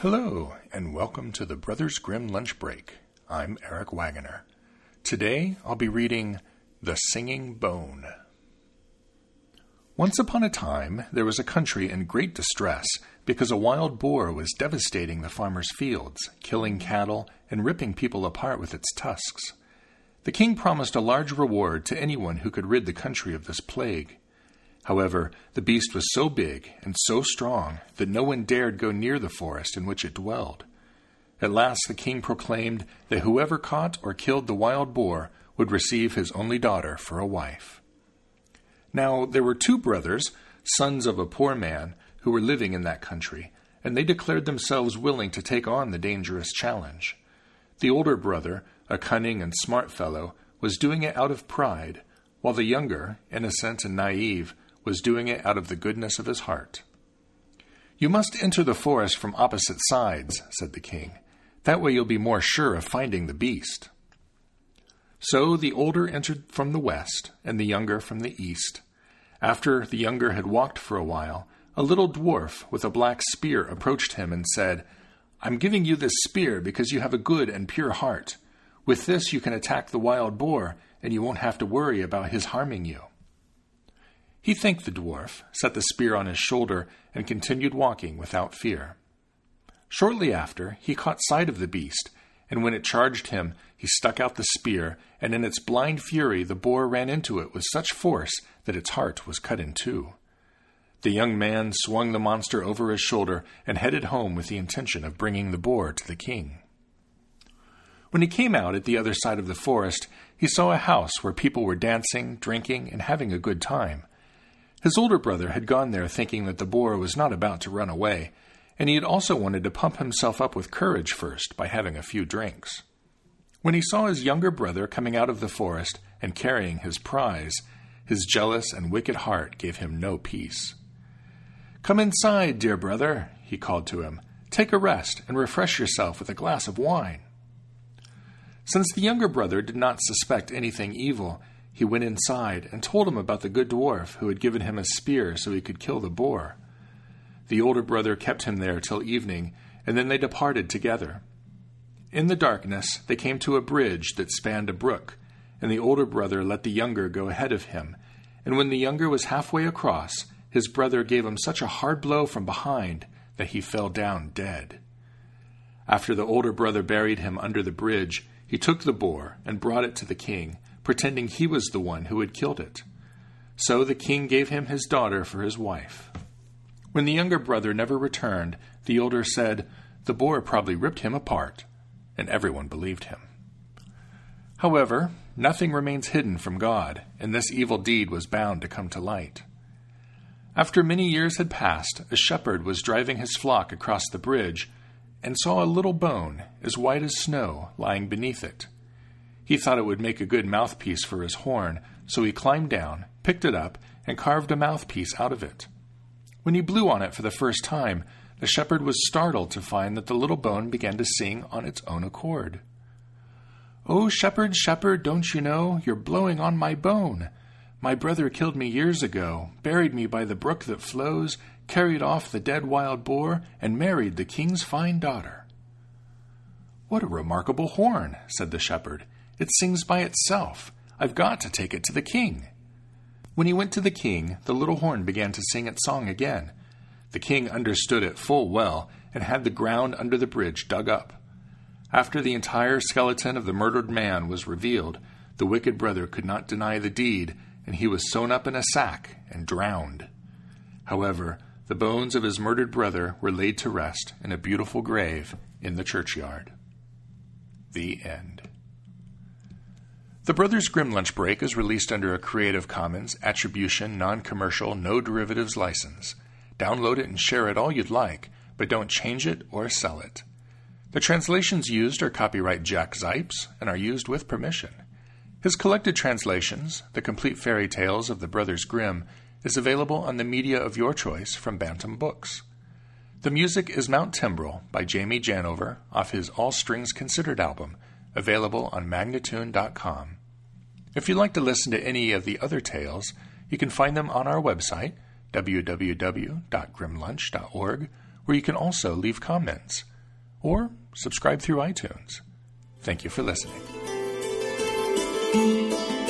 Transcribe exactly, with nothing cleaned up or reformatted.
Hello, and welcome to the Brothers Grimm Lunch Break. I'm Eric Wagoner. Today, I'll be reading The Singing Bone. Once upon a time, there was a country in great distress because a wild boar was devastating the farmers' fields, killing cattle, and ripping people apart with its tusks. The king promised a large reward to anyone who could rid the country of this plague. However, the beast was so big and so strong that no one dared go near the forest in which it dwelled. At last the king proclaimed that whoever caught or killed the wild boar would receive his only daughter for a wife. Now there were two brothers, sons of a poor man, who were living in that country, and they declared themselves willing to take on the dangerous challenge. The older brother, a cunning and smart fellow, was doing it out of pride, while the younger, innocent and naive, was doing it out of the goodness of his heart. "You must enter the forest from opposite sides," said the king. "That way you'll be more sure of finding the beast." So the older entered from the west, and the younger from the east. After the younger had walked for a while, a little dwarf with a black spear approached him and said, "I'm giving you this spear because you have a good and pure heart. With this you can attack the wild boar, and you won't have to worry about his harming you." He thanked the dwarf, set the spear on his shoulder, and continued walking without fear. Shortly after, he caught sight of the beast, and when it charged him, he stuck out the spear, and in its blind fury the boar ran into it with such force that its heart was cut in two. The young man swung the monster over his shoulder and headed home with the intention of bringing the boar to the king. When he came out at the other side of the forest, he saw a house where people were dancing, drinking, and having a good time. His older brother had gone there thinking that the boar was not about to run away, and he had also wanted to pump himself up with courage first by having a few drinks. When he saw his younger brother coming out of the forest and carrying his prize, his jealous and wicked heart gave him no peace. "Come inside, dear brother," he called to him. "Take a rest and refresh yourself with a glass of wine." Since the younger brother did not suspect anything evil, he went inside and told him about the good dwarf who had given him a spear so he could kill the boar. The older brother kept him there till evening, and then they departed together. In the darkness they came to a bridge that spanned a brook, and the older brother let the younger go ahead of him, and when the younger was halfway across, his brother gave him such a hard blow from behind that he fell down dead. After the older brother buried him under the bridge, he took the boar and brought it to the king, pretending he was the one who had killed it. So the king gave him his daughter for his wife. When the younger brother never returned, the older said, "The boar probably ripped him apart," and everyone believed him. However, nothing remains hidden from God, and this evil deed was bound to come to light. After many years had passed, a shepherd was driving his flock across the bridge and saw a little bone, as white as snow, lying beneath it. He thought it would make a good mouthpiece for his horn, so he climbed down, picked it up, and carved a mouthpiece out of it. When he blew on it for the first time, the shepherd was startled to find that the little bone began to sing on its own accord. "Oh, shepherd, shepherd, don't you know, you're blowing on my bone? My brother killed me years ago, buried me by the brook that flows, carried off the dead wild boar, and married the king's fine daughter." "What a remarkable horn," said the shepherd. "It sings by itself. I've got to take it to the king." When he went to the king, the little horn began to sing its song again. The king understood it full well and had the ground under the bridge dug up. After the entire skeleton of the murdered man was revealed, the wicked brother could not deny the deed, and he was sewn up in a sack and drowned. However, the bones of his murdered brother were laid to rest in a beautiful grave in the churchyard. The end. The Brothers Grimm Lunch Break is released under a Creative Commons Attribution Non-Commercial No Derivatives license. Download it and share it all you'd like, but don't change it or sell it. The translations used are copyright Jack Zipes and are used with permission. His collected translations, The Complete Fairy Tales of the Brothers Grimm, is available on the media of your choice from Bantam Books. The music is Mount Timbrel by Jamie Janover off his All Strings Considered album, available on magnatune dot com. If you'd like to listen to any of the other tales, you can find them on our website, w w w dot grimm lunch dot org, where you can also leave comments. or subscribe through iTunes. Thank you for listening.